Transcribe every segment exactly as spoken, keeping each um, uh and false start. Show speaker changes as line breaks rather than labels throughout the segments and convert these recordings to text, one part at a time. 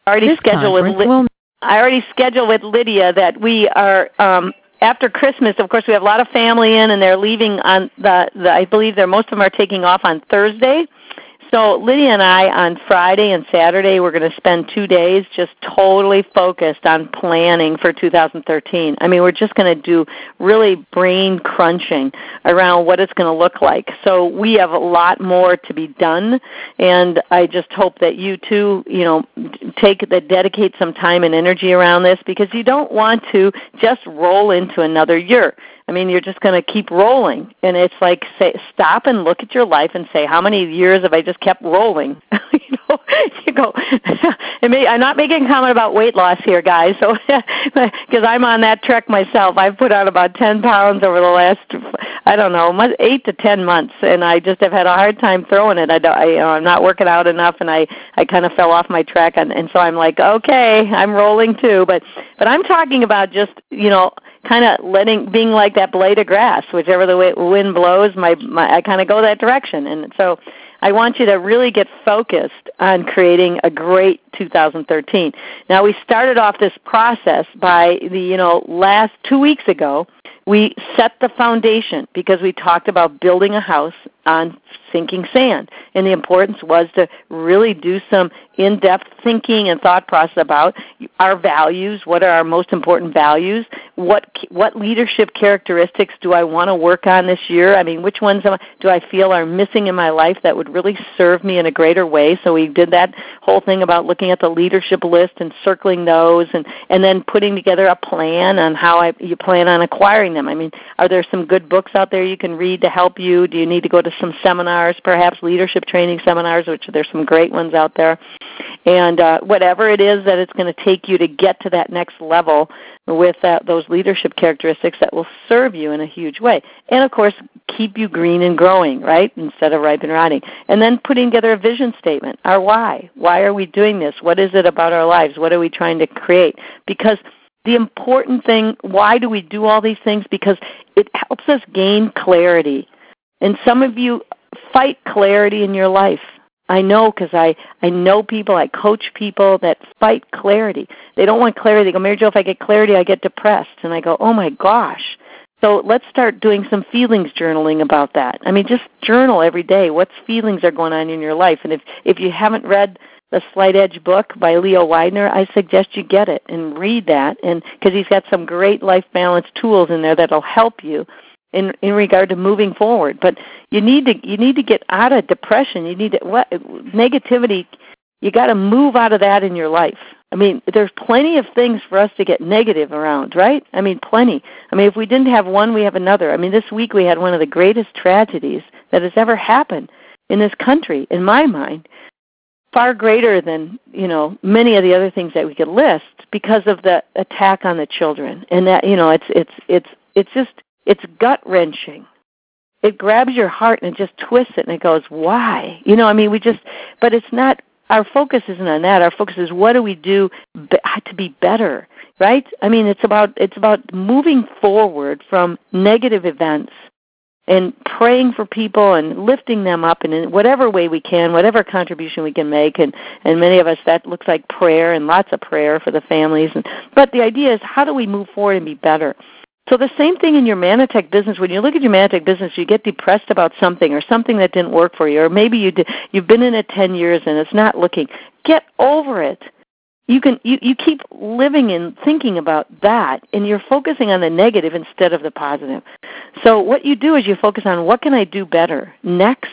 already
This
scheduled with Li-
will...
I already scheduled with Lydia that we are um, after Christmas. Of course, we have a lot of family in, and they're leaving on the, the. I believe they're most of them are taking off on Thursday. So Lydia and I on Friday and Saturday we're going to spend two days just totally focused on planning for two thousand thirteen. I mean, we're just going to do really brain crunching around what it's going to look like. So we have a lot more to be done, and I just hope that you too, you know, take the dedicate some time and energy around this, because you don't want to just roll into another year. I mean, you're just going to keep rolling, and it's like, say, stop and look at your life and say, how many years have I just kept rolling? you know, you go. And may, I'm not making a comment about weight loss here, guys, so because I'm on that trek myself. I've put on about ten pounds over the last, I don't know, eight to ten months, and I just have had a hard time throwing it. I don't, I, you know, I'm not working out enough, and I, I kind of fell off my track, and, and so I'm like, okay, I'm rolling too. But but I'm talking about just, you know, kind of letting, being like that blade of grass, whichever the way wind blows, my, my I kind of go that direction. And so I want you to really get focused on creating a great two thousand thirteen. Now, we started off this process by the, you know, last two weeks ago, we set the foundation because we talked about building a house on sinking sand. And the importance was to really do some in-depth thinking and thought process about our values, what are our most important values, what what leadership characteristics do I want to work on this year? I mean, which ones do I feel are missing in my life that would really serve me in a greater way? So we did that whole thing about looking at the leadership list and circling those, and, and then putting together a plan on how I, you plan on acquiring them. I mean, are there some good books out there you can read to help you? Do you need to go to some seminars, perhaps leadership training seminars, which there's some great ones out there? And uh, whatever it is that it's going to take you to get to that next level with uh, those leadership characteristics that will serve you in a huge way. And, of course, keep you green and growing, right, instead of ripe and rotting. And then putting together a vision statement, our why. Why are we doing this? What is it about our lives? What are we trying to create? Because the important thing, why do we do all these things? Because it helps us gain clarity. And some of you fight clarity in your life. I know, because I, I know people, I coach people that fight clarity. They don't want clarity. They go, Mary Jo, if I get clarity, I get depressed. And I go, oh, my gosh. So let's start doing some feelings journaling about that. I mean, just journal every day. What feelings are going on in your life? And if, if you haven't read the Slight Edge book by Leo Widener, I suggest you get it and read that, and because he's got some great life balance tools in there that will help you in in regard to moving forward. But you need to you need to get out of depression. You need to what negativity. You got to move out of that in your life. I mean, there's plenty of things for us to get negative around, right? I mean, plenty. I mean, if we didn't have one, we have another. I mean, this week we had one of the greatest tragedies that has ever happened in this country, in my mind, far greater than, you know, many of the other things that we could list because of the attack on the children. And that, you know, it's it's it's it's just it's gut-wrenching. It grabs your heart and it just twists it and it goes, why? You know, I mean, we just, but it's not, our focus isn't on that. Our focus is what do we do be, to be better, right? I mean, it's about it's about moving forward from negative events and praying for people and lifting them up in whatever way we can, whatever contribution we can make. And, and many of us, that looks like prayer and lots of prayer for the families. And, but the idea is, how do we move forward and be better? So the same thing in your Manatech business. When you look at your Manatech business, you get depressed about something or something that didn't work for you, or maybe you did, you've been in it ten years and it's not looking. Get over it. You can you, you keep living and thinking about that, and you're focusing on the negative instead of the positive. So what you do is you focus on, what can I do better next?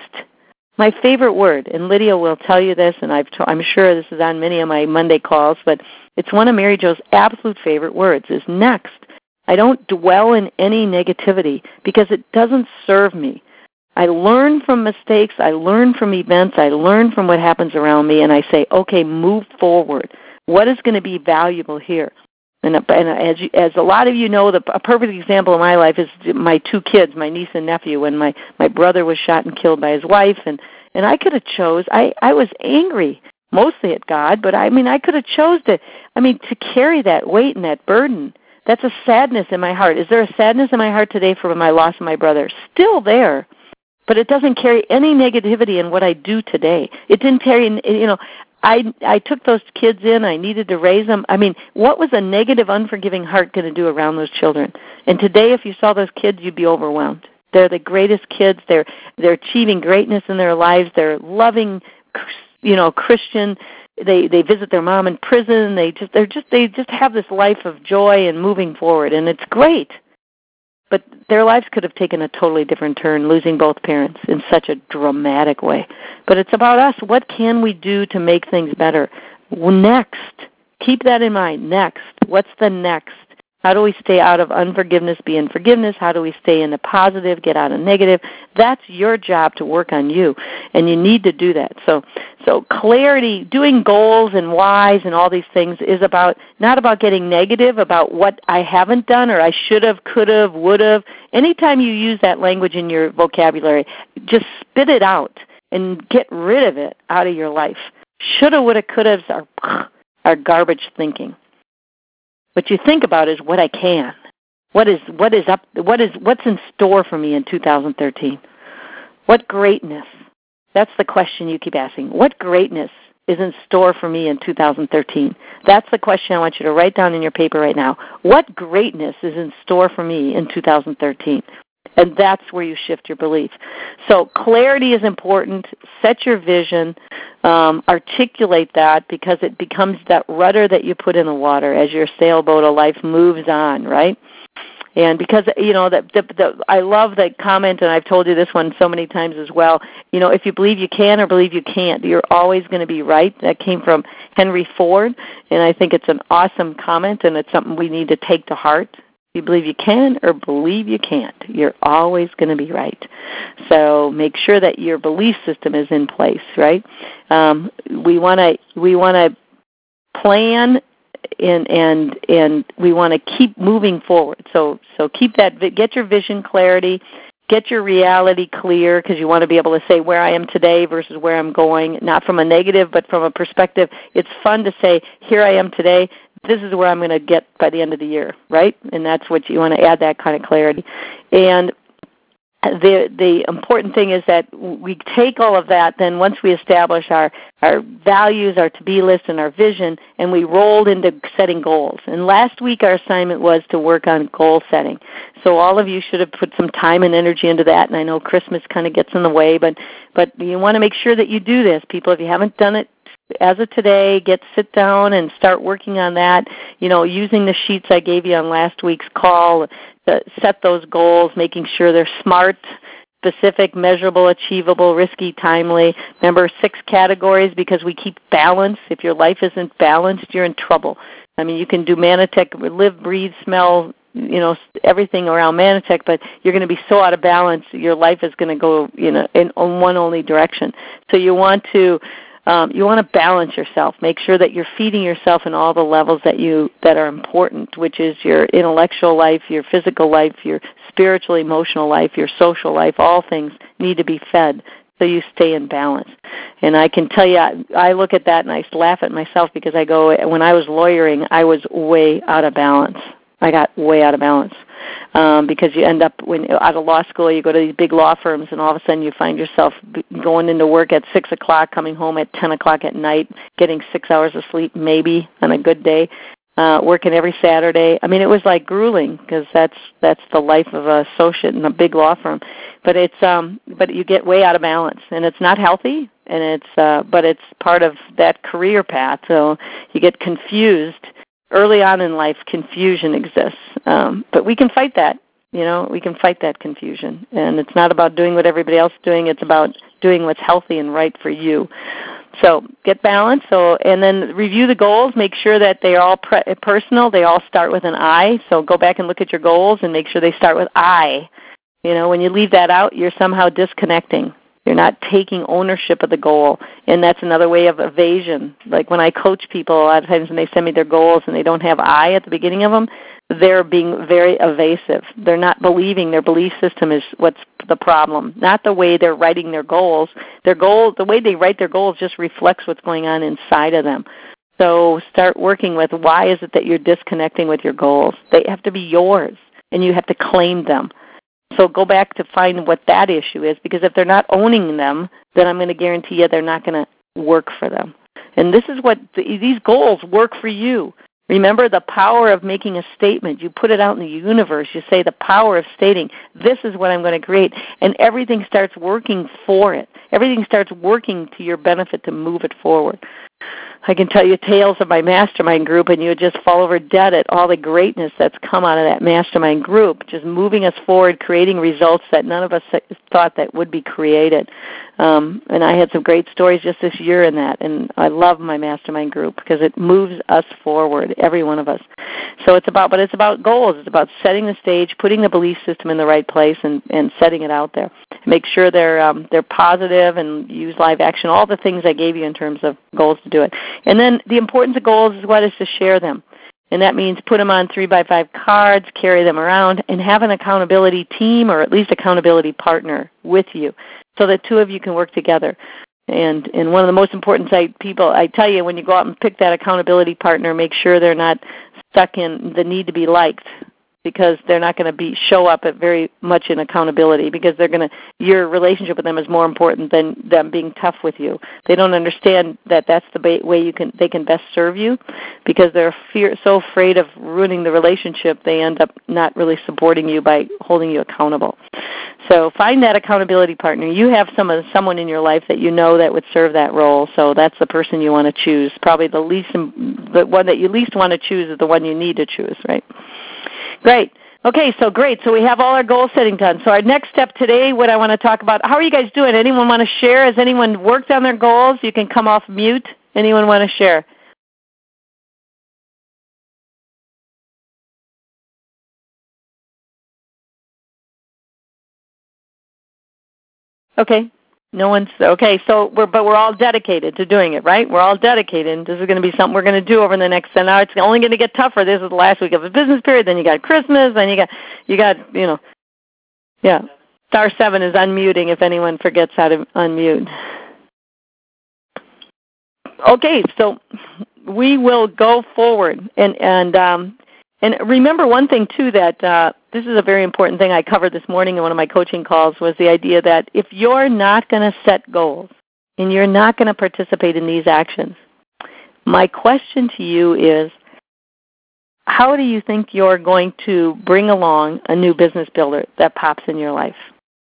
My favorite word, and Lydia will tell you this, and I've t- I'm sure this is on many of my Monday calls, but it's one of Mary Jo's absolute favorite words, is next. I don't dwell in any negativity because it doesn't serve me. I learn from mistakes. I learn from events. I learn from what happens around me, and I say, okay, move forward. What is going to be valuable here? And, and as, you, as a lot of you know, the, a perfect example in my life is my two kids, my niece and nephew, when my, my brother was shot and killed by his wife. And, and I could have chose, I, I was angry, mostly at God, but I mean, I could have chose to, I mean, to carry that weight and that burden. That's a sadness in my heart. Is there a sadness in my heart today for my loss of my brother? Still there, but it doesn't carry any negativity in what I do today. It didn't carry, you know, I I took those kids in. I needed to raise them. I mean, what was a negative, unforgiving heart going to do around those children? And today, if you saw those kids, you'd be overwhelmed. They're the greatest kids. They're they're achieving greatness in their lives. They're loving, you know, Christian. They they visit their mom in prison. They just they're just they just have this life of joy and moving forward, and it's great. But their lives could have taken a totally different turn, losing both parents in such a dramatic way. But it's about us. What can we do to make things better? Next, keep that in mind. Next, what's the next? How do we stay out of unforgiveness, be in forgiveness? How do we stay in the positive, get out of negative? That's your job to work on you, and you need to do that. So so clarity, doing goals and whys and all these things is about not about getting negative about what I haven't done or I should have, could have, would have. Anytime you use that language in your vocabulary, just spit it out and get rid of it out of your life. Shoulda, woulda, coulda are, are garbage thinking. What you think about is what I can. What is what is up? What is what's in store for me in two thousand thirteen? What greatness? That's the question you keep asking. What greatness is in store for me in two thousand thirteen? That's the question I want you to write down in your paper right now. What greatness is in store for me in two thousand thirteen? And that's where you shift your belief. So clarity is important. Set your vision. Um, articulate that, because it becomes that rudder that you put in the water as your sailboat of life moves on, right? And because, you know, the, the, the, I love that comment, and I've told you this one so many times as well. You know, if you believe you can or believe you can't, you're always going to be right. That came from Henry Ford, and I think it's an awesome comment, and it's something we need to take to heart. If you believe you can or believe you can't, you're always going to be right. So make sure that your belief system is in place, right? Um, we want to we want to plan and and and we want to keep moving forward. So so keep that get your vision clarity, get your reality clear, because you want to be able to say where I am today versus where I'm going, not from a negative but from a perspective. It's fun to say here I am today. This is where I'm going to get by the end of the year, right? And that's what you want to add, that kind of clarity. And the the important thing is that we take all of that, then once we establish our, our values, our to-be list, and our vision, and we rolled into setting goals. And last week our assignment was to work on goal setting. So all of you should have put some time and energy into that, and I know Christmas kind of gets in the way, but, but you want to make sure that you do this. People, if you haven't done it, as of today, get sit down and start working on that, you know, using the sheets I gave you on last week's call to set those goals, making sure they're smart, specific, measurable, achievable, risky, timely. Remember, six categories, because we keep balance. If your life isn't balanced, you're in trouble. I mean, you can do Manatech, live, breathe, smell, you know, everything around Manatech, but you're going to be so out of balance, your life is going to go, you know, in one only direction. So you want to Um, you want to balance yourself. Make sure that you're feeding yourself in all the levels that you that are important, which is your intellectual life, your physical life, your spiritual, emotional life, your social life. All things need to be fed so you stay in balance. And I can tell you, I, I look at that and I laugh at myself, because I go, when I was lawyering, I was way out of balance. I got way out of balance. Um, because you end up, when out of law school, you go to these big law firms, and all of a sudden you find yourself going into work at six o'clock, coming home at ten o'clock at night, getting six hours of sleep maybe on a good day, uh, working every Saturday. I mean, it was like grueling, because that's that's the life of an associate in a big law firm. But it's um, but you get way out of balance, and it's not healthy, and it's uh, but it's part of that career path. So you get confused. Early on in life, confusion exists, um, but we can fight that. You know, we can fight that confusion, and it's not about doing what everybody else is doing. It's about doing what's healthy and right for you. So get balance. So and then review the goals. Make sure that they are all pre- personal. They all start with an I. So go back and look at your goals and make sure they start with I. You know, when you leave that out, you're somehow disconnecting. You're not taking ownership of the goal, and that's another way of evasion. Like when I coach people, a lot of times when they send me their goals and they don't have I at the beginning of them, they're being very evasive. They're not believing their belief system is what's the problem, not the way they're writing their goals. Their goal, the way they write their goals just reflects what's going on inside of them. So start working with, why is it that you're disconnecting with your goals? They have to be yours, and you have to claim them. So go back to find what that issue is, because if they're not owning them, then I'm going to guarantee you they're not going to work for them. And this is what the, these goals work for you. Remember the power of making a statement. You put it out in the universe. You say the power of stating, this is what I'm going to create. And everything starts working for it. Everything starts working to your benefit to move it forward. I can tell you tales of my mastermind group, and you would just fall over dead at all the greatness that's come out of that mastermind group, just moving us forward, creating results that none of us thought that would be created. Um, and I had some great stories just this year in that, and I love my mastermind group because it moves us forward, every one of us. So it's about, but it's about goals. It's about setting the stage, putting the belief system in the right place, and, and setting it out there. Make sure they're um, they're positive and use live action, all the things I gave you in terms of goals to do it. And then the importance of goals is what is to share them. And that means put them on three by five cards, carry them around, and have an accountability team or at least accountability partner with you so that two of you can work together. And and one of the most important side people, I tell you, when you go out and pick that accountability partner, make sure they're not stuck in the need to be liked, because they're not going to be show up at very much in accountability, because they're going to your relationship with them is more important than them being tough with you. They don't understand that that's the way you can they can best serve you, because they're fear, so afraid of ruining the relationship, they end up not really supporting you by holding you accountable. So find that accountability partner. You have some someone in your life that you know that would serve that role, so that's the person you want to choose. Probably the least the one that you least want to choose is the one you need to choose, right? Great. Okay, so great. So we have all our goal setting done. So our next step today, what I want to talk about, how are you guys doing? Anyone want to share? Has anyone worked on their goals? You can come off mute. Anyone want to share? Okay. No one's, okay, so we're, but we're all dedicated to doing it, right? We're all dedicated. This is going to be something we're going to do over the next, and now it's only going to get tougher. This is the last week of a business period, then you got Christmas, then you got, you got, you know, yeah. Star seven is unmuting if anyone forgets how to unmute. Okay, so we will go forward, and and um, and remember one thing too, that uh, this is a very important thing I covered this morning in one of my coaching calls, was the idea that if you're not going to set goals and you're not going to participate in these actions, my question to you is, how do you think you're going to bring along a new business builder that pops in your life?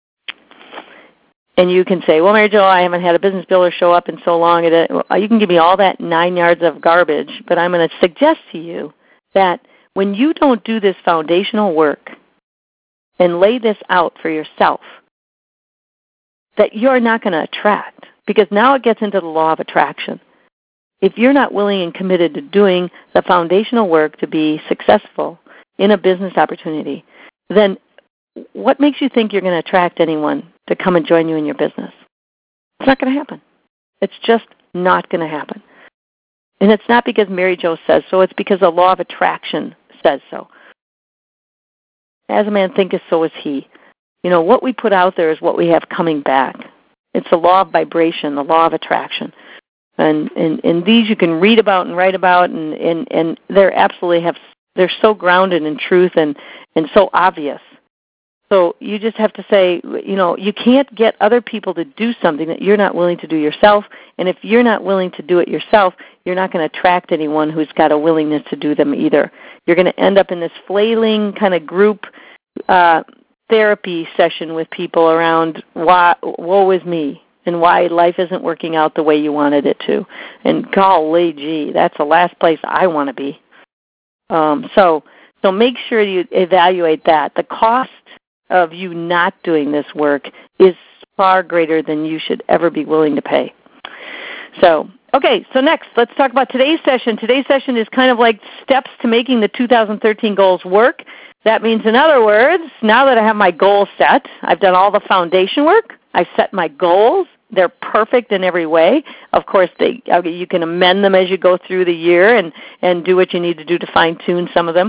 And you can say, well, Mary Jo, I haven't had a business builder show up in so long. You can give me all that nine yards of garbage, but I'm going to suggest to you that when you don't do this foundational work and lay this out for yourself, that you're not going to attract, because now it gets into the law of attraction. If you're not willing and committed to doing the foundational work to be successful in a business opportunity, then what makes you think you're going to attract anyone to come and join you in your business? It's not going to happen. It's just not going to happen. And it's not because Mary Jo says so. It's because the law of attraction says so. As a man thinketh, so is he. You know, what we put out there is what we have coming back. It's the law of vibration, the law of attraction. And, and, and these you can read about and write about, and, and, and they're absolutely have, they're so grounded in truth and, and so obvious. So you just have to say, you know, you can't get other people to do something that you're not willing to do yourself. And if you're not willing to do it yourself, you're not going to attract anyone who's got a willingness to do them either. You're going to end up in this flailing kind of group uh, therapy session with people around why, woe is me, and why life isn't working out the way you wanted it to. And golly gee, that's the last place I want to be. Um, so, so make sure you evaluate that. The cost of you not doing this work is far greater than you should ever be willing to pay. So, okay, so next, let's talk about today's session. Today's session is kind of like steps to making the two thousand thirteen goals work. That means, in other words, now that I have my goals set, I've done all the foundation work, I've set my goals, they're perfect in every way. Of course, they, you can amend them as you go through the year and, and do what you need to do to fine-tune some of them.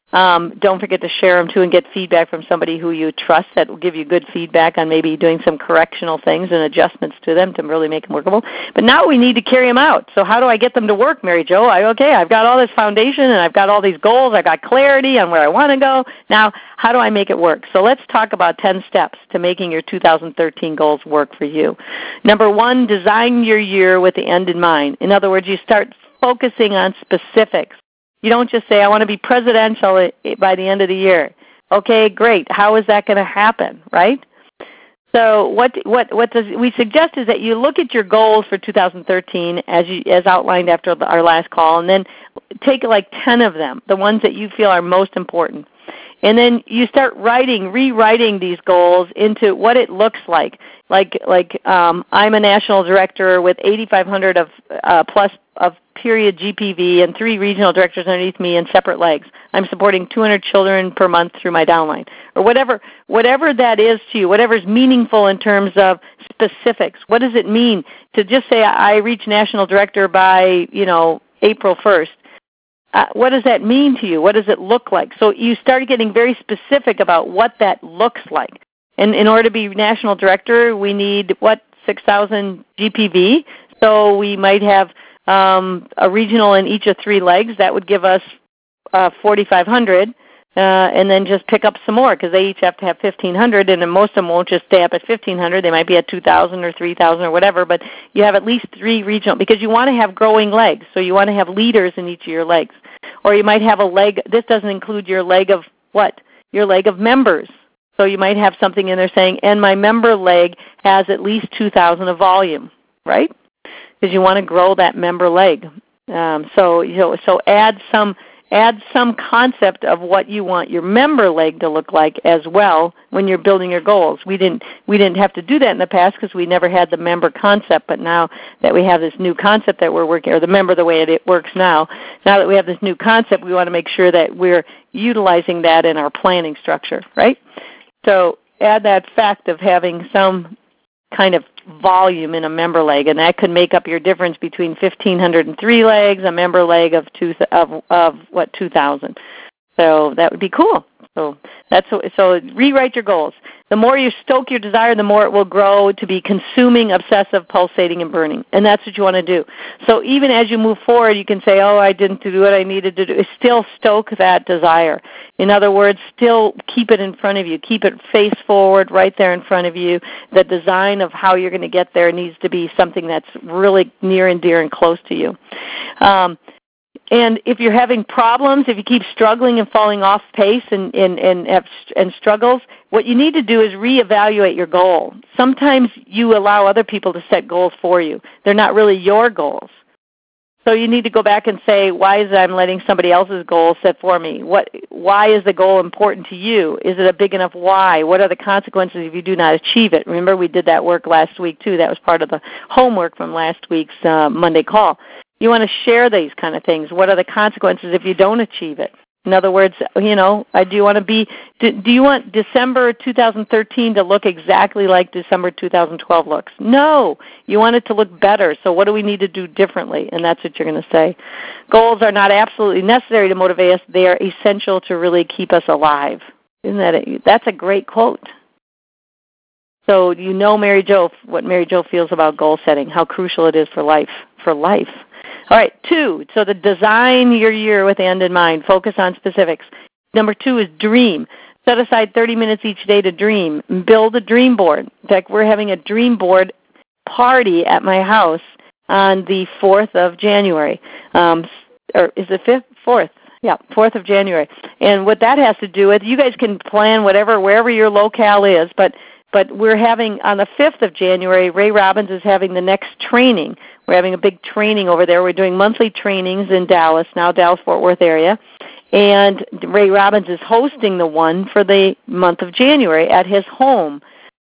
Um, don't forget to share them too and get feedback from somebody who you trust that will give you good feedback on maybe doing some correctional things and adjustments to them to really make them workable. But now we need to carry them out. So how do I get them to work, Mary Jo? I, okay, I've got all this foundation and I've got all these goals. I've got clarity on where I want to go. Now, how do I make it work? So let's talk about ten steps to making your two thousand thirteen goals work for you. Number one, design your year with the end in mind. In other words, you start focusing on specifics. You don't just say, I want to be presidential by the end of the year. Okay, great. How is that going to happen, right? So what what what does we suggest is that you look at your goals for two thousand thirteen as you, as outlined after our last call, and then take like ten of them, the ones that you feel are most important. And then you start writing, rewriting these goals into what it looks like. Like like um, I'm a national director with eighty-five hundred of uh, plus of period G P V and three regional directors underneath me in separate legs. I'm supporting two hundred children per month through my downline, or whatever whatever that is to you, whatever is meaningful in terms of specifics. What does it mean to just say I reach national director by, you know, April first? Uh, what does that mean to you? What does it look like? So you start getting very specific about what that looks like. And in order to be national director, we need, what, six thousand G P V? So we might have um, a regional in each of three legs. That would give us uh, forty-five hundred, uh, and then just pick up some more because they each have to have fifteen hundred, and then most of them won't just stay up at fifteen hundred. They might be at two thousand or three thousand or whatever, but you have at least three regional because you want to have growing legs. So you want to have leaders in each of your legs. Or you might have a leg, this doesn't include your leg of what? Your leg of members. So you might have something in there saying, and my member leg has at least two thousand of volume, right? Because you want to grow that member leg. Um, so you know, so add some add some concept of what you want your member leg to look like as well when you're building your goals. We didn't we didn't have to do that in the past because we never had the member concept, but now that we have this new concept that we're working, or the member the way it, it works now, now that we have this new concept, we want to make sure that we're utilizing that in our planning structure, right? So add that fact of having some kind of volume in a member leg, and that could make up your difference between fifteen hundred and three legs, a member leg of two of of what two thousand. So that would be cool. So that's so rewrite your goals. The more you stoke your desire, the more it will grow to be consuming, obsessive, pulsating, and burning. And that's what you want to do. So even as you move forward, you can say, oh, I didn't do what I needed to do. Still stoke that desire. In other words, still keep it in front of you. Keep it face forward right there in front of you. The design of how you're going to get there needs to be something that's really near and dear and close to you. Um, And if you're having problems, if you keep struggling and falling off pace and, and, and, have, and struggles, what you need to do is reevaluate your goal. Sometimes you allow other people to set goals for you. They're not really your goals. So you need to go back and say, why is it I'm letting somebody else's goal set for me? What, why is the goal important to you? Is it a big enough why? What are the consequences if you do not achieve it? Remember, we did that work last week, too. That was part of the homework from last week's uh, Monday call. You want to share these kind of things. What are the consequences if you don't achieve it? In other words, you know, I do want to be, do, do you want December two thousand thirteen to look exactly like December two thousand twelve looks? No. You want it to look better. So what do we need to do differently? And that's what you're going to say. Goals are not absolutely necessary to motivate us. They are essential to really keep us alive. Isn't that a, that's a great quote. So you know Mary Jo, what Mary Jo feels about goal setting, how crucial it is for life, for life. All right, two, so to design your year with the end in mind. Focus on specifics. Number two is dream. Set aside thirty minutes each day to dream. Build a dream board. In fact, we're having a dream board party at my house on the fourth of January. Um, or is it fifth? fourth. Yeah, fourth of January. And what that has to do with, you guys can plan whatever, wherever your locale is, but But we're having, on the fifth of January, Ray Robbins is having the next training. We're having a big training over there. We're doing monthly trainings in Dallas, now Dallas-Fort Worth area. And Ray Robbins is hosting the one for the month of January at his home.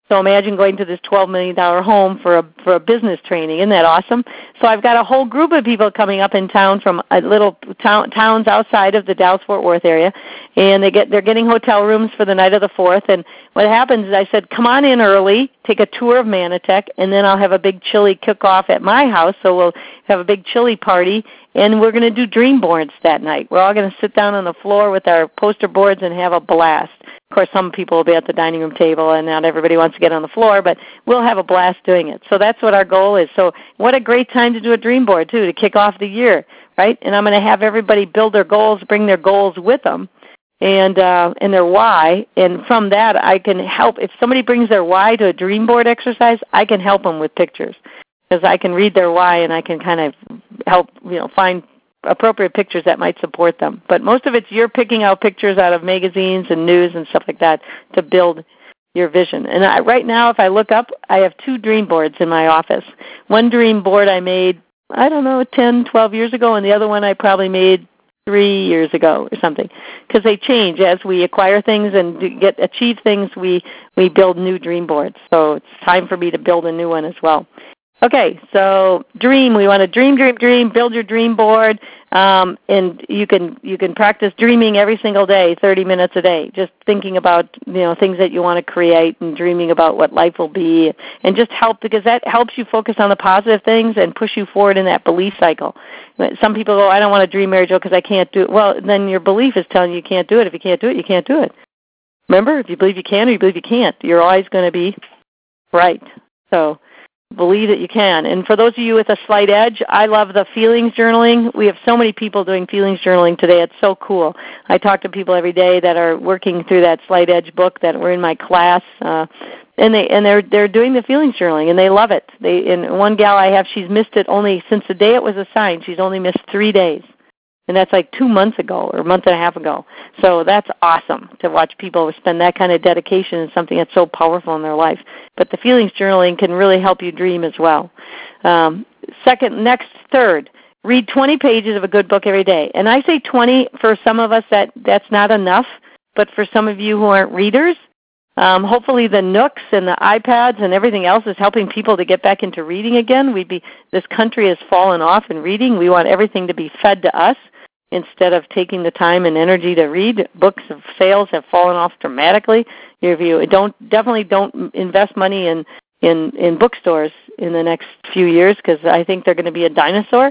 So imagine going to this twelve million dollars home for a for a business training. Isn't that awesome? So I've got a whole group of people coming up in town from a little town, towns outside of the Dallas-Fort Worth area, and they get they're getting hotel rooms for the night of the fourth. And what happens is I said, come on in early, take a tour of Manatech, and then I'll have a big chili cook-off at my house. So we'll have a big chili party, and we're going to do dream boards that night. We're all going to sit down on the floor with our poster boards and have a blast. Of course, some people will be at the dining room table, and not everybody wants to get on the floor, but we'll have a blast doing it. So that's what our goal is. So what a great time to do a dream board, too, to kick off the year, right? And I'm going to have everybody build their goals, bring their goals with them, and uh, and their why. And from that, I can help. If somebody brings their why to a dream board exercise, I can help them with pictures, because I can read their why, and I can kind of help, you know, find appropriate pictures that might support them. But most of it's you're picking out pictures out of magazines and news and stuff like that to build your vision. And I, right now, if I look up, I have two dream boards in my office. One dream board I made, I don't know, ten, twelve years ago, and the other one I probably made three years ago or something, because they change. As we acquire things and get achieve things, we, we build new dream boards. So it's time for me to build a new one as well. Okay, so dream. We want to dream, dream, dream. Build your dream board, um, and you can you can practice dreaming every single day, thirty minutes a day. Just thinking about you know things that you want to create and dreaming about what life will be, and just help because that helps you focus on the positive things and push you forward in that belief cycle. Some people go, I don't want to dream, Mary Jo, because I can't do it. Well, then your belief is telling you you can't do it. If you can't do it, you can't do it. Remember, if you believe you can or you believe you can't, you're always going to be right. So believe that you can. And for those of you with a slight edge, I love the feelings journaling. We have so many people doing feelings journaling today. It's so cool. I talk to people every day that are working through that slight edge book that were in my class, uh, and they and they're they're doing the feelings journaling, and they love it. They and one gal I have, she's missed it only since the day it was assigned. She's only missed three days. And that's like two months ago or a month and a half ago. So that's awesome to watch people spend that kind of dedication in something that's so powerful in their life. But the feelings journaling can really help you dream as well. Um, second, next, third, read twenty pages of a good book every day. And I say twenty, for some of us that, that's not enough. But for some of you who aren't readers, um, hopefully the Nooks and the iPads and everything else is helping people to get back into reading again. We'd be, this country has fallen off in reading. We want everything to be fed to us. Instead of taking the time and energy to read, books of sales have fallen off dramatically. If you don't, definitely don't invest money in, in, in bookstores in the next few years, because I think they're going to be a dinosaur.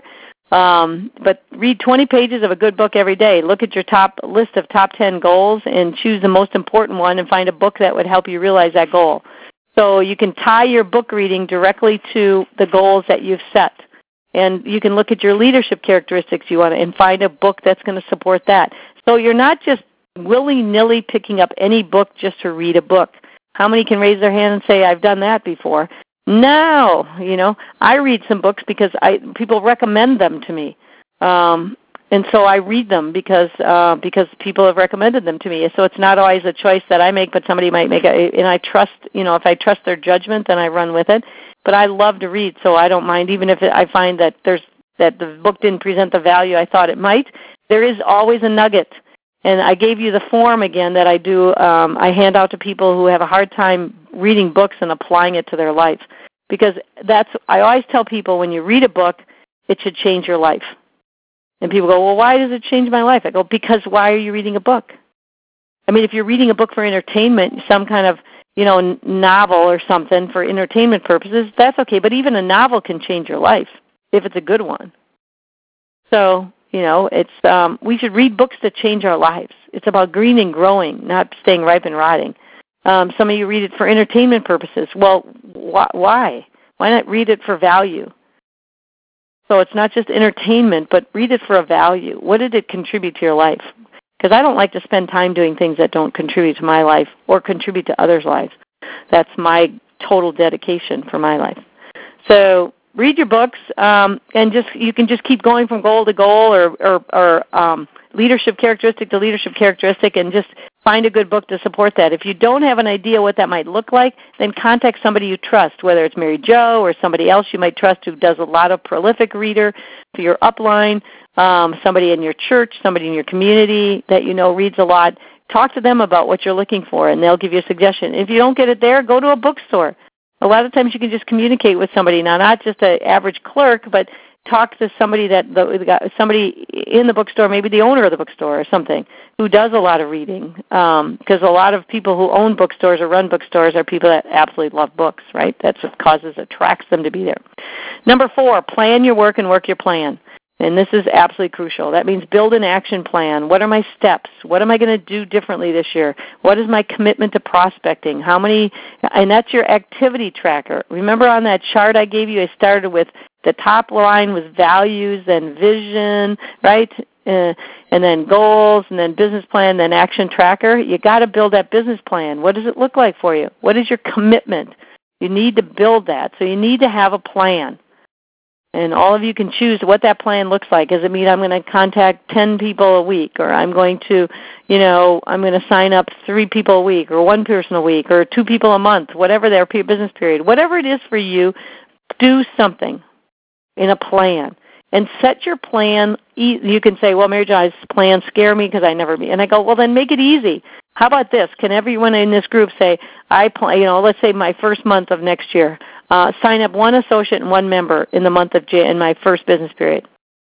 Um, but read twenty pages of a good book every day. Look at your top list of top ten goals and choose the most important one and find a book that would help you realize that goal. So you can tie your book reading directly to the goals that you've set. And you can look at your leadership characteristics you want to, and find a book that's going to support that. So you're not just willy-nilly picking up any book just to read a book. How many can raise their hand and say, I've done that before? No, you know, I read some books because I people recommend them to me. Um, and so I read them because uh, because people have recommended them to me. So it's not always a choice that I make, but somebody might make it. And I trust, you know, if I trust their judgment, then I run with it. But I love to read, so I don't mind, even if I find that there's that the book didn't present the value I thought it might. There is always a nugget. And I gave you the form again that I do. Um, I hand out to people who have a hard time reading books and applying it to their life. Because that's, I always tell people, when you read a book, it should change your life. And people go, well, why does it change my life? I go, because why are you reading a book? I mean, if you're reading a book for entertainment, some kind of you know, novel or something for entertainment purposes, that's okay. But even a novel can change your life if it's a good one. So, you know, it's um, we should read books that change our lives. It's about green and growing, not staying ripe and rotting. Um, some of you read it for entertainment purposes. Well, wh- why? Why not read it for value? So it's not just entertainment, but read it for a value. What did it contribute to your life? Because I don't like to spend time doing things that don't contribute to my life or contribute to others' lives. That's my total dedication for my life. So read your books, um, and just you can just keep going from goal to goal, or, or, or um, leadership characteristic to leadership characteristic, and just find a good book to support that. If you don't have an idea what that might look like, then contact somebody you trust, whether it's Mary Jo or somebody else you might trust who does a lot of prolific reader for your upline. Um, somebody in your church, somebody in your community that you know reads a lot. talk to them about what you're looking for, and they'll give you a suggestion. If you don't get it there, go to a bookstore. A lot of times you can just communicate with somebody, now not just an average clerk, but talk to somebody that the, somebody in the bookstore, maybe the owner of the bookstore or something, who does a lot of reading. Because um, a lot of people who own bookstores or run bookstores are people that absolutely love books, right? That's what causes, attracts them to be there. Number four, plan your work and work your plan. And this is absolutely crucial. That means build an action plan. What are my steps? What am I going to do differently this year? What is my commitment to prospecting? How many, and that's your activity tracker. Remember on that chart I gave you, I started with the top line was values, then vision, right? Uh, and then goals, and then business plan, then action tracker. You got to build that business plan. What does it look like for you? What is your commitment? You need to build that. So you need to have a plan. And all of you can choose what that plan looks like. Does it mean I'm going to contact ten people a week, or I'm going to, you know, I'm going to sign up three people a week, or one person a week, or two people a month, whatever their business period. Whatever it is for you, do something in a plan. And set your plan. You can say, well, Mary Jo's plans scare me because I never be. And I go, well, then make it easy. How about this? Can everyone in this group say, I plan, you know, let's say my first month of next year, uh, sign up one associate and one member in the month of Jan- in my first business period.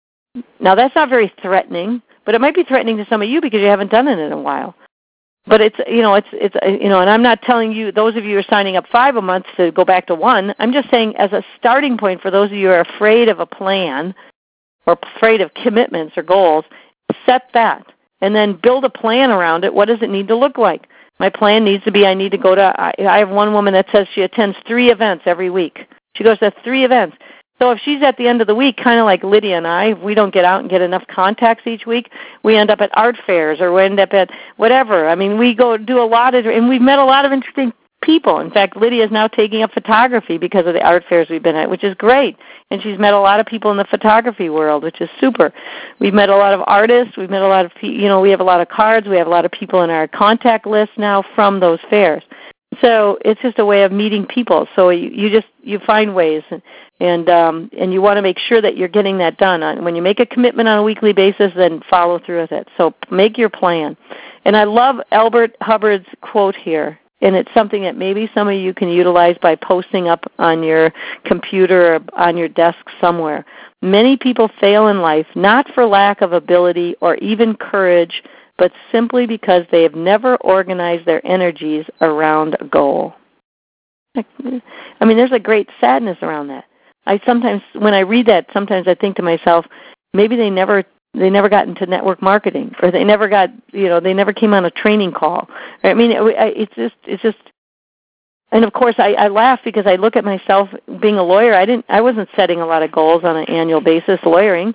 Now, that's not very threatening, but it might be threatening to some of you because you haven't done it in a while. But it's, you know, it's, it's, you know, and I'm not telling you, those of you who are signing up five a month to go back to one. I'm just saying as a starting point for those of you who are afraid of a plan or afraid of commitments or goals, set that and then build a plan around it. What does it need to look like? My plan needs to be I need to go to, I, I have one woman that says she attends three events every week. She goes to three events. So if she's at the end of the week, kind of like Lydia and I, if we don't get out and get enough contacts each week, we end up at art fairs or we end up at whatever. I mean, we go do a lot of, and we've met a lot of interesting people. In fact, Lydia is now taking up photography because of the art fairs we've been at, which is great. And she's met a lot of people in the photography world, which is super. We've met a lot of artists. We've met a lot of, you know, we have a lot of cards. We have a lot of people in our contact list now from those fairs. So it's just a way of meeting people. So you, you just, you find ways, and and, um, and you want to make sure that you're getting that done. When you make a commitment on a weekly basis, then follow through with it. So make your plan. And I love Albert Hubbard's quote here, and it's something that maybe some of you can utilize by posting up on your computer or on your desk somewhere. Many people fail in life not for lack of ability or even courage, but simply because they have never organized their energies around a goal. I mean, there's a great sadness around that. I sometimes, when I read that, sometimes I think to myself, maybe they never they never got into network marketing, or they never got, you know, they never came on a training call. I mean, it, it's just, it's just, and of course, I, I laugh because I look at myself being a lawyer. I didn't, I wasn't setting a lot of goals on an annual basis lawyering.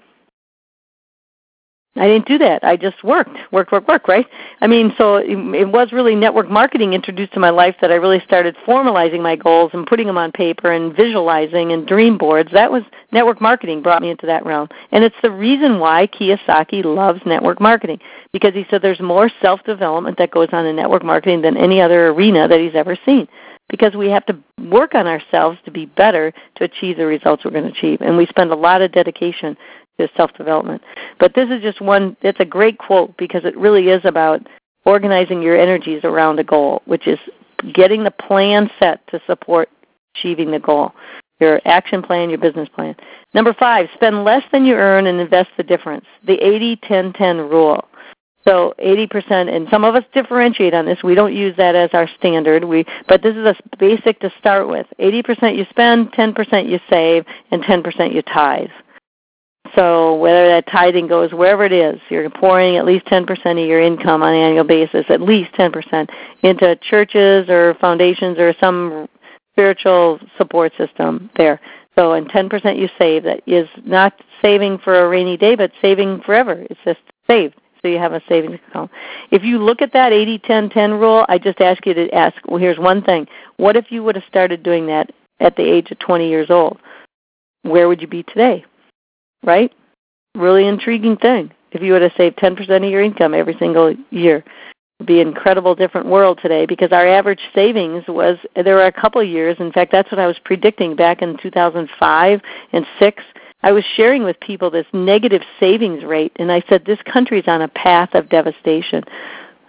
I didn't do that. I just worked, work, work, work, right? I mean, so it, it was really network marketing introduced to my life that I really started formalizing my goals and putting them on paper and visualizing and dream boards. That was network marketing brought me into that realm. And it's the reason why Kiyosaki loves network marketing, because he said there's more self-development that goes on in network marketing than any other arena that he's ever seen, because we have to work on ourselves to be better to achieve the results we're going to achieve. And we spend a lot of dedication to self-development. But this is just one, it's a great quote because it really is about organizing your energies around a goal, which is getting the plan set to support achieving the goal, your action plan, your business plan. Number five, spend less than you earn and invest the difference, the eighty ten ten rule. So eighty percent, and some of us differentiate on this. We don't use that as our standard, We, but this is a basic to start with. eighty percent you spend, ten percent you save, and ten percent you tithe. So whether that tithing goes wherever it is, you're pouring at least ten percent of your income on an annual basis, at least ten percent, into churches or foundations or some spiritual support system there. So and ten percent you save. That is not saving for a rainy day, but saving forever. It's just saved. So you have a savings account. If you look at that eighty ten ten rule, I just ask you to ask, well, here's one thing. What if you would have started doing that at the age of twenty years old? Where would you be today? Right? Really intriguing thing. If you would have saved ten percent of your income every single year, it would be an incredible different world today, because our average savings was, there were a couple of years, in fact, that's what I was predicting back in two thousand five and six. I was sharing with people this negative savings rate, and I said this country is on a path of devastation.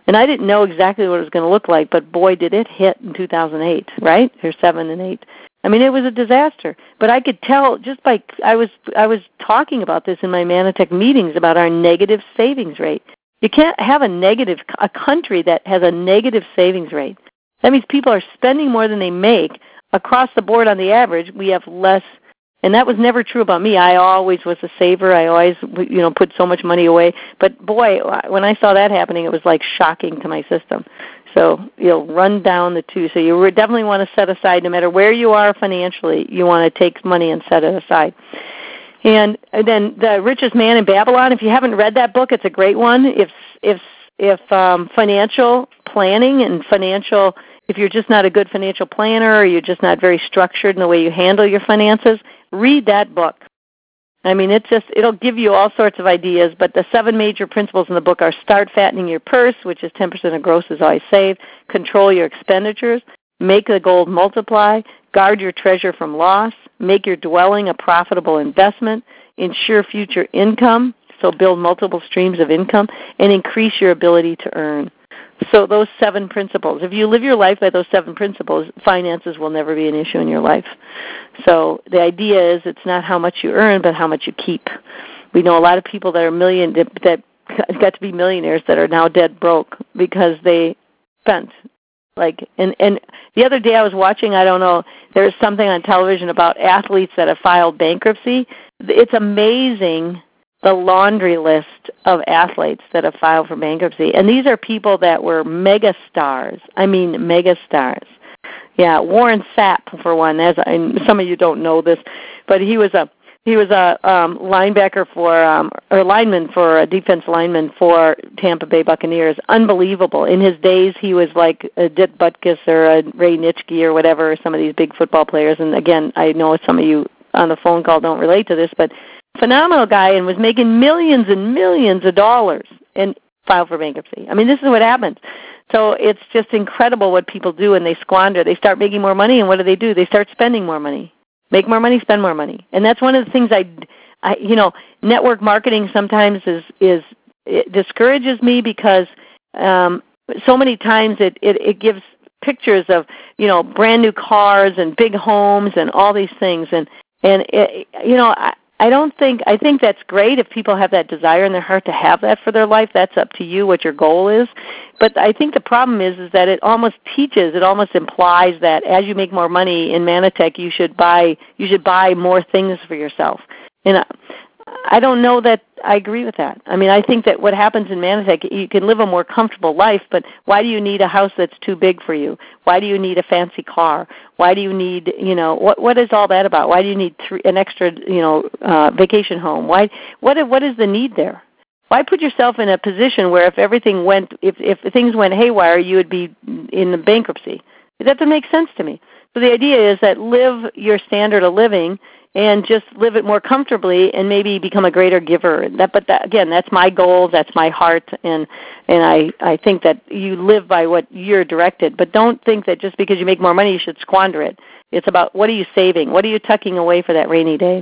And I didn't know exactly what it was going to look like, but boy, did it hit in two thousand eight, right? Or seven and eight. I mean, it was a disaster. But I could tell just by I was I was talking about this in my Manatech meetings about our negative savings rate. You can't have a negative a country that has a negative savings rate. That means people are spending more than they make across the board. On the average, we have less. And that was never true about me. I always was a saver. I always, you know, put so much money away. But boy, when I saw that happening, it was like shocking to my system. So, you know, run down the two. So you definitely want to set aside, no matter where you are financially, you want to take money and set it aside. And then The Richest Man in Babylon, if you haven't read that book, it's a great one. If if if um, financial planning and financial, if you're just not a good financial planner or you're just not very structured in the way you handle your finances, read that book. I mean, it's just, it'll give you all sorts of ideas, but the seven major principles in the book are: start fattening your purse, which is ten percent of gross is always saved; control your expenditures; make the gold multiply; guard your treasure from loss; make your dwelling a profitable investment; ensure future income, so build multiple streams of income; and increase your ability to earn. So those seven principles, if you live your life by those seven principles, finances will never be an issue in your life. So the idea is it's not how much you earn, but how much you keep. We know a lot of people that are million that, that got to be millionaires that are now dead broke because they spent. Like and, and the other day I was watching, I don't know, there was something on television about athletes that have filed bankruptcy. It's amazing the laundry list of athletes that have filed for bankruptcy. And these are people that were mega stars. I mean, mega stars. Yeah, Warren Sapp, for one. As I, some of you don't know this, but he was a he was a um, linebacker for um, or lineman for a defense lineman for Tampa Bay Buccaneers. Unbelievable. In his days, he was like a Dick Butkus or a Ray Nitschke or whatever. Some of these big football players. And again, I know some of you on the phone call don't relate to this, but phenomenal guy, and was making millions and millions of dollars and filed for bankruptcy. I mean, this is what happens. So it's just incredible what people do, and they squander. They start making more money, and what do they do? They start spending more money. Make more money, spend more money. And that's one of the things I, I you know, network marketing sometimes is, is it discourages me because um, so many times it, it, it gives pictures of, you know, brand new cars and big homes and all these things. And, and it, you know, I, I don't think, I think that's great if people have that desire in their heart to have that for their life. That's up to you what your goal is. But I think the problem is is that it almost teaches, it almost implies that as you make more money in Manatech, you should buy you should buy more things for yourself. And I don't know that I agree with that. I mean, I think that what happens in Manatech, you can live a more comfortable life, but why do you need a house that's too big for you? Why do you need a fancy car? Why do you need, you know, what what is all that about? Why do you need three, an extra, you know, uh, vacation home? Why what what is the need there? Why put yourself in a position where if everything went, if, if things went haywire, you would be in bankruptcy? That doesn't make sense to me. So the idea is that live your standard of living and just live it more comfortably and maybe become a greater giver. That, but that, again, that's my goal, that's my heart, and and I, I think that you live by what you're directed. But don't think that just because you make more money, you should squander it. It's about what are you saving? What are you tucking away for that rainy day?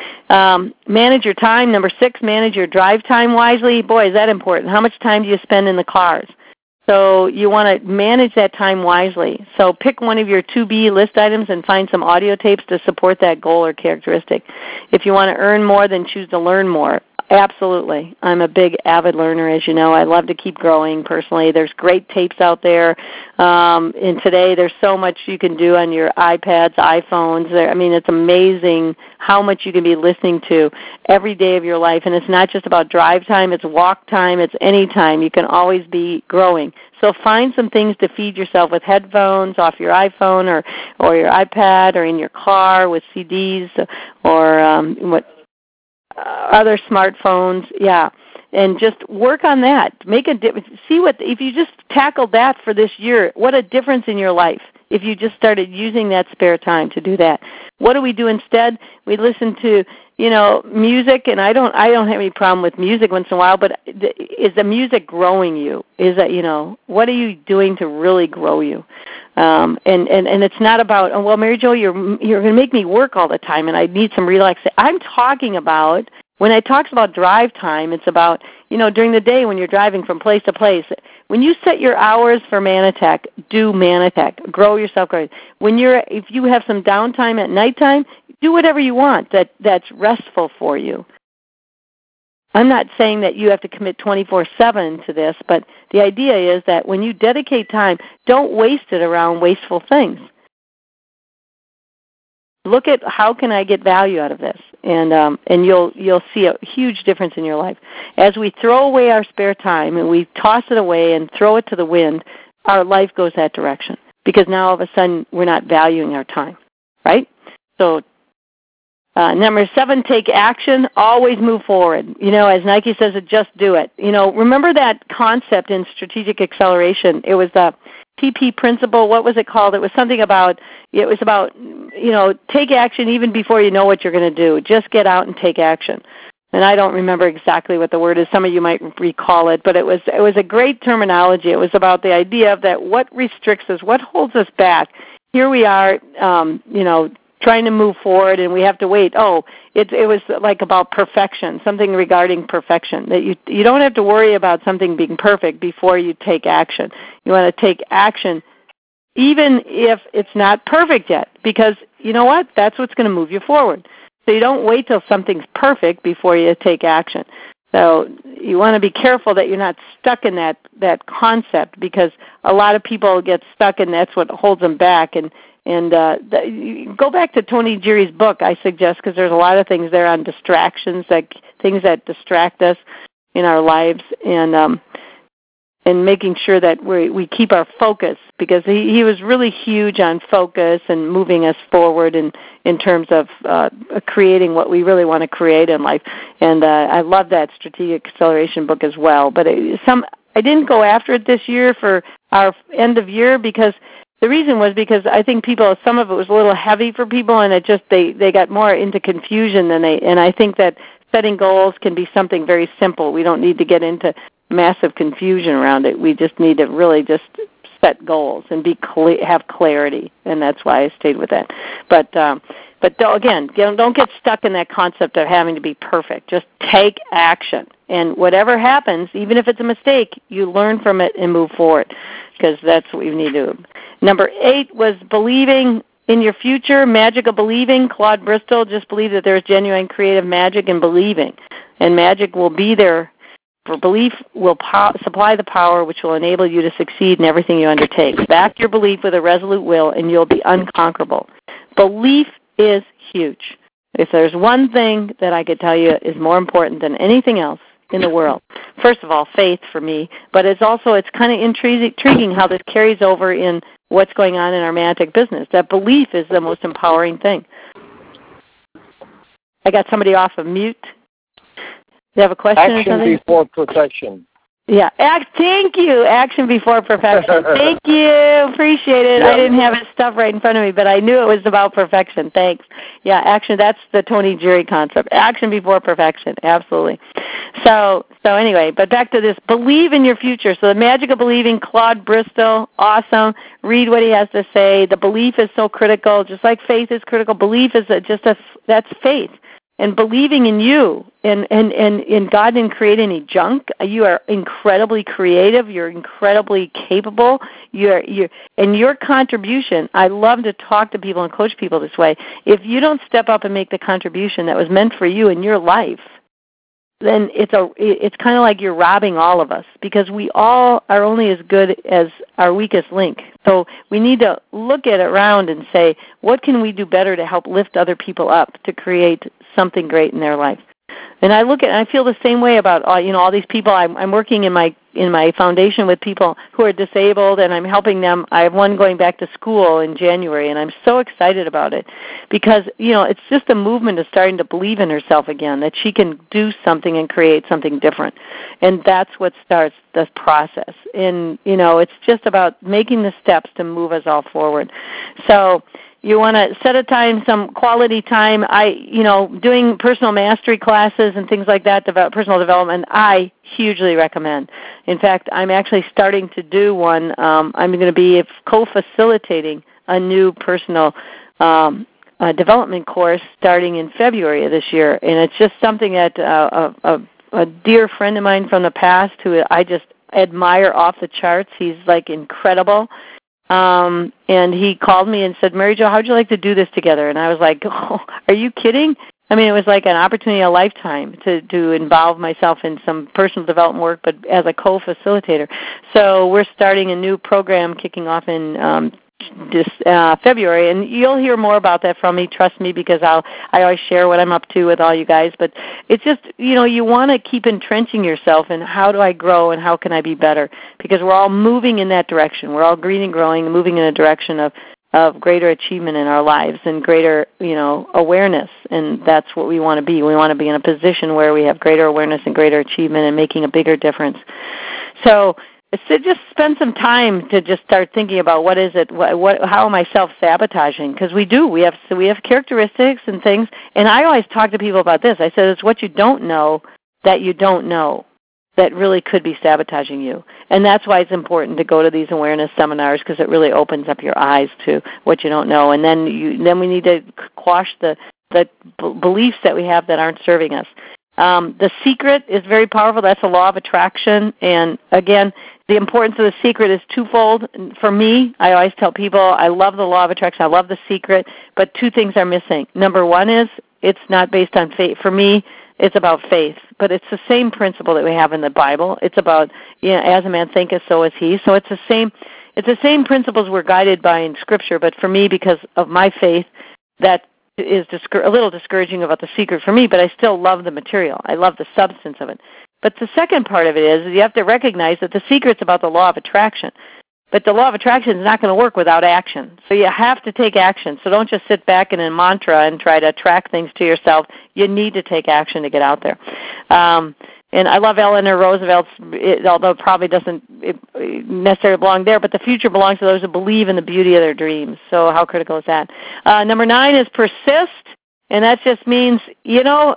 Um, manage your time. Number six, manage your drive time wisely. Boy, is that important. How much time do you spend in the cars? So you want to manage that time wisely. So pick one of your to be list items and find some audio tapes to support that goal or characteristic. If you want to earn more, then choose to learn more. Absolutely. I'm a big avid learner, as you know. I love to keep growing personally. There's great tapes out there. Um, and today there's so much you can do on your iPads, iPhones. There, I mean, it's amazing how much you can be listening to every day of your life. And it's not just about drive time. It's walk time. It's any time. You can always be growing. So find some things to feed yourself with headphones off your iPhone or, or your iPad or in your car with C Ds or um, what uh, other smartphones. Yeah. And just work on that. Make a difference. See what, if you just tackle that for this year, what a difference in your life if you just started using that spare time to do that. What do we do instead? We listen to, you know, music, and I don't I don't have any problem with music once in a while, but is the music growing you? Is that, you know, what are you doing to really grow you? Um, and, and, and it's not about, oh, well, Mary Jo, you're, you're going to make me work all the time, and I need some relaxation. I'm talking about, when I talk about drive time, it's about, you know, during the day when you're driving from place to place, when you set your hours for Manitech, do Manitech. Grow yourself. When you're, if you have some downtime at nighttime, do whatever you want that, that's restful for you. I'm not saying that you have to commit twenty-four seven to this, but the idea is that when you dedicate time, don't waste it around wasteful things. Look at how can I get value out of this, and um, and you'll you'll see a huge difference in your life. As we throw away our spare time and we toss it away and throw it to the wind, our life goes that direction because now all of a sudden we're not valuing our time, right? So. Uh, number seven, take action. Always move forward. You know, as Nike says, it just do it. You know, remember that concept in strategic acceleration? It was the P P principle. What was it called? It was something about. It was about, you know, take action even before you know what you're going to do. Just get out and take action. And I don't remember exactly what the word is. Some of you might recall it, but it was it was a great terminology. It was about the idea of that what restricts us, what holds us back. Here we are, um, you know. trying to move forward, and we have to wait. Oh, it it was like about perfection, something regarding perfection, that you you don't have to worry about something being perfect before you take action. You want to take action even if it's not perfect yet, because you know what? That's what's going to move you forward. So you don't wait till something's perfect before you take action. So you want to be careful that you're not stuck in that, that concept, because a lot of people get stuck, and that's what holds them back. And And uh, the, go back to Tony Geary's book, I suggest, because there's a lot of things there on distractions, like things that distract us in our lives, and um, and making sure that we we keep our focus, because he, he was really huge on focus and moving us forward in, in terms of uh, creating what we really want to create in life. And uh, I love that Strategic Acceleration book as well. But it, some I didn't go after it this year for our end of year, because the reason was because I think people, some of it was a little heavy for people, and it just they, they got more into confusion than they. And I think that setting goals can be something very simple. We don't need to get into massive confusion around it. We just need to really just set goals and be clear, have clarity, and that's why I stayed with that. But um, but don't, again, don't get stuck in that concept of having to be perfect. Just take action, and whatever happens, even if it's a mistake, you learn from it and move forward, because that's what we need to do. Number eight was believing in your future, magic of believing. Claude Bristol, just believe that there's genuine creative magic in believing, and magic will be there. For belief will po- supply the power which will enable you to succeed in everything you undertake. Back your belief with a resolute will, and you'll be unconquerable. Belief is huge. If there's one thing that I could tell you is more important than anything else in the world, first of all, faith for me, but it's also, it's kind of intriguing how this carries over in what's going on in our Manitech business. That belief is the most empowering thing. I got somebody off of mute. Do you have a question
Action
or something?
before perfection.
Yeah. Act, thank you. Action before perfection. Thank you. Appreciate it.
Yeah.
I didn't have his stuff right in front of me, but I knew it was about perfection. Thanks. Yeah, action. That's the Tony Geary concept. Action before perfection. Absolutely. So, so anyway, but back to this. Believe in your future. So the magic of believing, Claude Bristol, awesome. Read what he has to say. The belief is so critical. Just like faith is critical, belief is a, just a, that's faith. And believing in you, and, and, and, and God didn't create any junk. You are incredibly creative. You're incredibly capable. You're, you're, and your contribution, I love to talk to people and coach people this way. If you don't step up and make the contribution that was meant for you in your life, then it's a it's kind of like you're robbing all of us, because we all are only as good as our weakest link. So we need to look at it around and say, what can we do better to help lift other people up to create something great in their life? And I look at, and I feel the same way about all, you know, all these people. I'm, I'm working in my in my foundation with people who are disabled, and I'm helping them. I have one going back to school in January, and I'm so excited about it, because, you know, it's just a movement of starting to believe in herself again, that she can do something and create something different. And that's what starts the process. And, you know, it's just about making the steps to move us all forward. So you want to set aside some quality time. I, you know, doing personal mastery classes and things like that, develop, personal development, I hugely recommend. In fact, I'm actually starting to do one. Um, I'm going to be co-facilitating a new personal um, uh, development course starting in February of this year, and it's just something that uh, a, a, a dear friend of mine from the past, who I just admire off the charts. He's like incredible. Um, and he called me and said, Mary Jo, how'd you like to do this together? And I was like, oh, are you kidding? I mean, it was like an opportunity of a lifetime to, to involve myself in some personal development work, but as a co-facilitator. So we're starting a new program kicking off in um, this uh, February, and you'll hear more about that from me. Trust me, because I'll I always share what I'm up to with all you guys. But it's just, you know, you want to keep entrenching yourself in how do I grow and how can I be better, because we're all moving in that direction. We're all green and growing, moving in a direction of of greater achievement in our lives and greater, you know, awareness, and that's what we want to be. We want to be in a position where we have greater awareness and greater achievement and making a bigger difference. So, so just spend some time to just start thinking about what is it, what, what how am I self-sabotaging? Because we do. We have so we have characteristics and things, and I always talk to people about this. I said it's what you don't know that you don't know that really could be sabotaging you. And that's why it's important to go to these awareness seminars, because it really opens up your eyes to what you don't know. And then you, then we need to quash the, the b- beliefs that we have that aren't serving us. Um, the secret is very powerful. That's a law of attraction. And again, the importance of the secret is twofold. For me, I always tell people I love the law of attraction. I love the secret, but two things are missing. Number one is it's not based on faith. For me, it's about faith, but it's the same principle that we have in the Bible. It's about, you know, as a man thinketh, so is he. So it's the same. It's the same principles we're guided by in Scripture. But for me, because of my faith, that is discour- a little discouraging about the secret for me. But I still love the material. I love the substance of it. But the second part of it is you have to recognize that the secret's about the law of attraction. But the law of attraction is not going to work without action. So you have to take action. So don't just sit back in a mantra and try to attract things to yourself. You need to take action to get out there. Um, and I love Eleanor Roosevelt's, it, although it probably doesn't it, it necessarily belong there, but the future belongs to those who believe in the beauty of their dreams. So how critical is that? Uh, number nine is persist, and that just means, you know,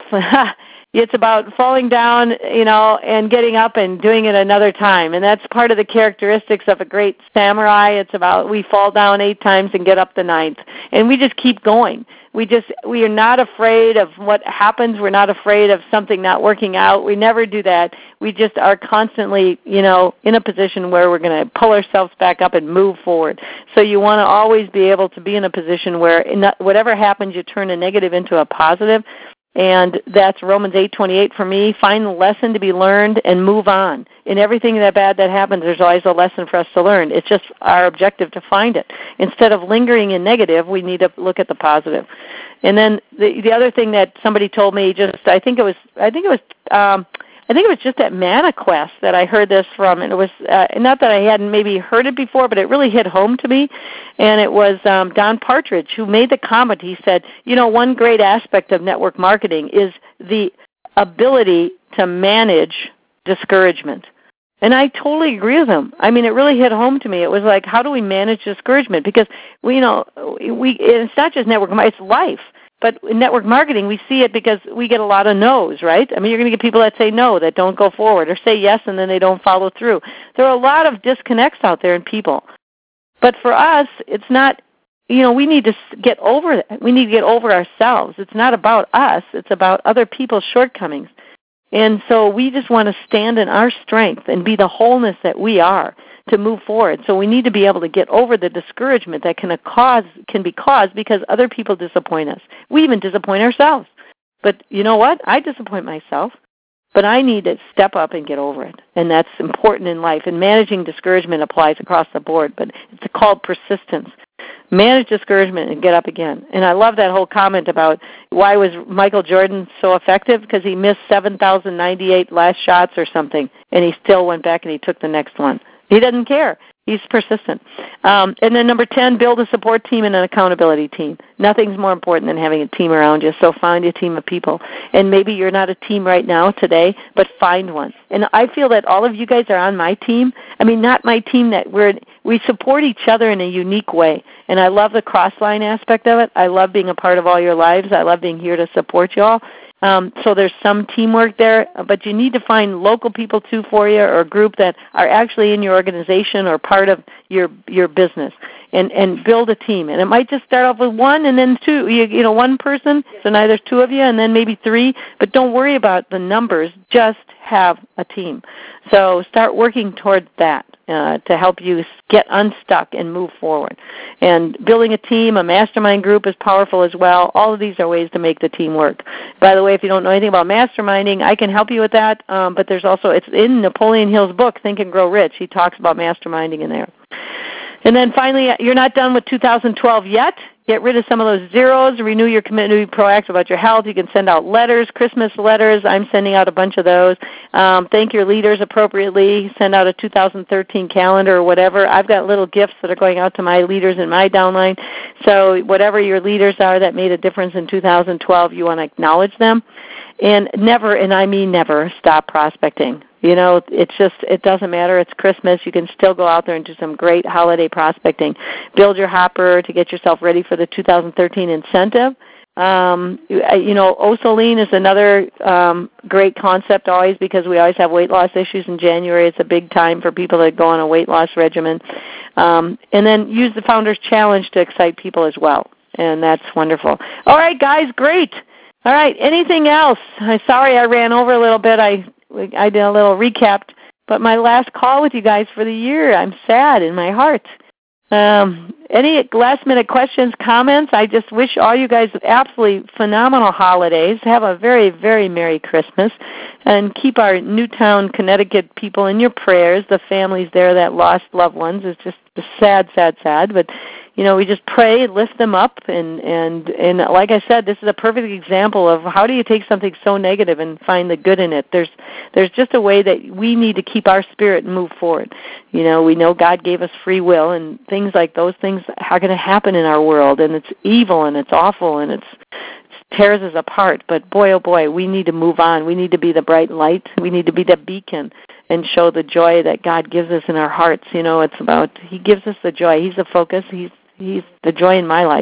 it's about falling down, you know, and getting up and doing it another time. And that's part of the characteristics of a great samurai. It's about we fall down eight times and get up the ninth. And we just keep going. We just we are not afraid of what happens. We're not afraid of something not working out. We never do that. We just are constantly, you know, in a position where we're going to pull ourselves back up and move forward. So you want to always be able to be in a position where in that, whatever happens, you turn a negative into a positive. And that's Romans eight twenty-eight for me. Find the lesson to be learned and move on. In everything that bad that happens, there's always a lesson for us to learn. It's just our objective to find it. Instead of lingering in negative, we need to look at the positive. And then the the other thing that somebody told me, just I think it was I think it was um, I think it was just at ManaQuest that I heard this from, and it was uh, not that I hadn't maybe heard it before, but it really hit home to me. And it was um, Don Partridge who made the comment. He said, you know, one great aspect of network marketing is the ability to manage discouragement. And I totally agree with him. I mean, it really hit home to me. It was like, how do we manage discouragement? Because, we, you know, we it's not just network marketing, it's life. But in network marketing, we see it because we get a lot of no's, right? I mean, you're going to get people that say no, that don't go forward, or say yes and then they don't follow through. There are a lot of disconnects out there in people. But for us, it's not, you know, we need to get over that. We need to get over ourselves. It's not about us. It's about other people's shortcomings. And so we just want to stand in our strength and be the wholeness that we are to move forward. So we need to be able to get over the discouragement that can cause can be caused because other people disappoint us. We even disappoint ourselves. But you know what? I disappoint myself. But I need to step up and get over it. And that's important in life. And managing discouragement applies across the board, but it's called persistence. Manage discouragement and get up again. And I love that whole comment about why was Michael Jordan so effective? Because he missed seven thousand ninety-eight last shots or something, and he still went back and he took the next one. He doesn't care. He's persistent. Um, and then number ten, build a support team and an accountability team. Nothing's more important than having a team around you, so find a team of people. And maybe you're not a team right now today, but find one. And I feel that all of you guys are on my team. I mean, not my team, that we're we support each other in a unique way. And I love the cross-line aspect of it. I love being a part of all your lives. I love being here to support you all. Um, so there's some teamwork there, but you need to find local people too for you, or a group that are actually in your organization or part of your your business, and, and build a team. And it might just start off with one and then two, you, you know, one person, so now there's two of you, and then maybe three, but don't worry about the numbers, just have a team. So start working towards that uh, to help you get unstuck and move forward. And building a team, a mastermind group is powerful as well. All of these are ways to make the team work. By the way, if you don't know anything about masterminding, I can help you with that, um, but there's also, it's in Napoleon Hill's book, Think and Grow Rich. He talks about masterminding in there. And then finally, you're not done with two thousand twelve yet. Get rid of some of those zeros. Renew your commitment to be proactive about your health. You can send out letters, Christmas letters. I'm sending out a bunch of those. Um, thank your leaders appropriately. Send out a two thousand thirteen calendar or whatever. I've got little gifts that are going out to my leaders in my downline. So whatever your leaders are that made a difference in two thousand twelve, you want to acknowledge them. And never, and I mean never, stop prospecting. You know, it's just, it doesn't matter. It's Christmas. You can still go out there and do some great holiday prospecting. Build your hopper to get yourself ready for the two thousand thirteen incentive. Um, you know, Osaline is another um, great concept always, because we always have weight loss issues in January. It's a big time for people that go on a weight loss regimen. Um, and then use the Founders Challenge to excite people as well. And that's wonderful. All right, guys, great. All right, anything else? I'm sorry I ran over a little bit. I I did a little recap, but my last call with you guys for the year. I'm sad in my heart. Um, any last-minute questions, comments? I just wish all you guys absolutely phenomenal holidays. Have a very, very Merry Christmas, and keep our Newtown, Connecticut people in your prayers. The families there that lost loved ones is just sad, sad, sad. But you know, we just pray, lift them up, and, and, and like I said, this is a perfect example of how do you take something so negative and find the good in it. There's there's just a way that we need to keep our spirit and move forward. You know, we know God gave us free will, and things like those things are going to happen in our world, and it's evil, and it's awful, and it's it tears us apart. But boy, oh boy, we need to move on. We need to be the bright light. We need to be the beacon and show the joy that God gives us in our hearts. You know, it's about, He gives us the joy. He's the focus. He's He's the joy in my life.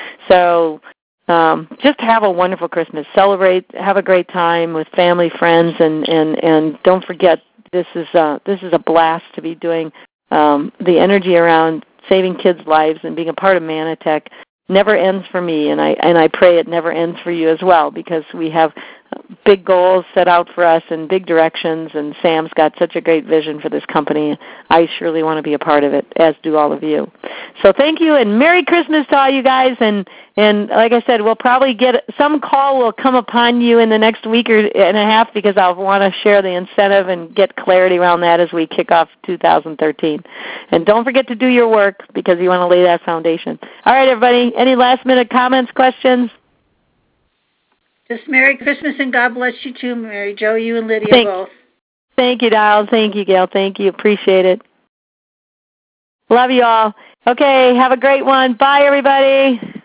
So um, just have a wonderful Christmas. Celebrate, have a great time with family, friends, and, and, and don't forget this is a, this is a blast to be doing um, the energy around saving kids' lives and being a part of Manatech. Never ends for me, and I and I pray it never ends for you as well, because we have big goals set out for us and big directions, and Sam's got such a great vision for this company. I surely want to be a part of it, as do all of you. So thank you, and Merry Christmas to all you guys, and, and like I said, we'll probably get, some call will come upon you in the next week or and a half, because I'll want to share the incentive and get clarity around that as we kick off two thousand thirteen. And don't forget to do your work, because you want to lay that foundation. All right, everybody, any last-minute comments, questions?
Just Merry Christmas and God bless you too, Mary Jo, you and Lydia
Thank,
both.
Thank you, Dial. Thank you, Gail. Thank you. Appreciate it. Love you all. Okay, have a great one. Bye, everybody.